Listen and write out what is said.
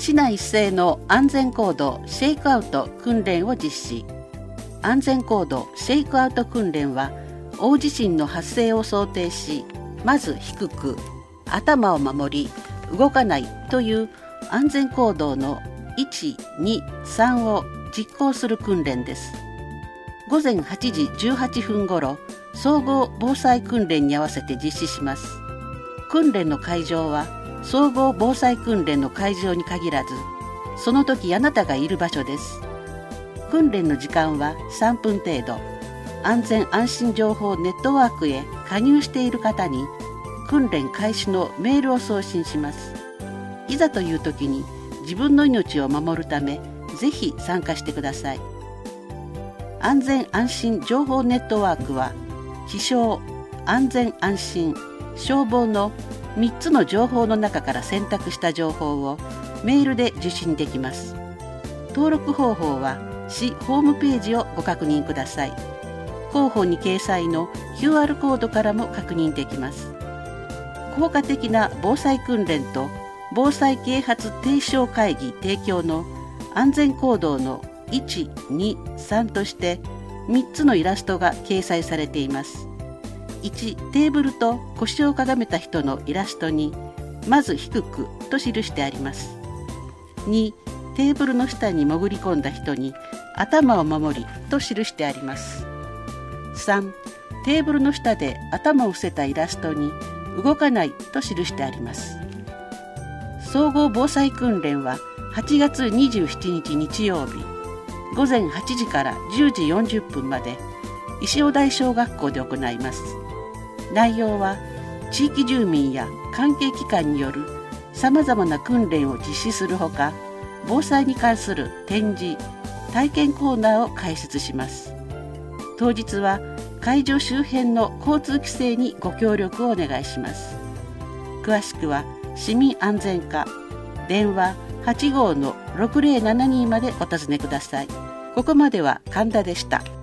市内一斉の安全行動シェイクアウト訓練を実施。安全行動シェイクアウト訓練は大地震の発生を想定し、まず低く頭を守り動かないという安全行動の1、2、3を実行する訓練です。午前8時18分ごろ、総合防災訓練に合わせて実施します。訓練の会場は総合防災訓練の会場に限らず、その時あなたがいる場所です。訓練の時間は3分程度。安全安心情報ネットワークへ加入している方に訓練開始のメールを送信します。いざという時に自分の命を守るため、ぜひ参加してください。安全安心情報ネットワークは、気象、安全安心、消防の3つの情報の中から選択した情報をメールで受信できます。登録方法は市ホームページをご確認ください。広報に掲載の QR コードからも確認できます。効果的な防災訓練と防災啓発提唱会議提供の安全行動の1、2、3として3つのイラストが掲載されています。1、テーブルと腰をかがめた人のイラストに、まず低くと記してあります。2、テーブルの下に潜り込んだ人に頭を守りと記してあります。3、テーブルの下で頭を伏せたイラストに動かないと記してあります。総合防災訓練は8月27日日曜日、午前8時から10時40分まで石尾台小学校で行います。内容は地域住民や関係機関によるさまざまな訓練を実施するほか、防災に関する展示・体験コーナーを開設します。当日は会場周辺の交通規制にご協力をお願いします。詳しくは市民安全課電話85-6072までお尋ねください。ここまでは神田でした。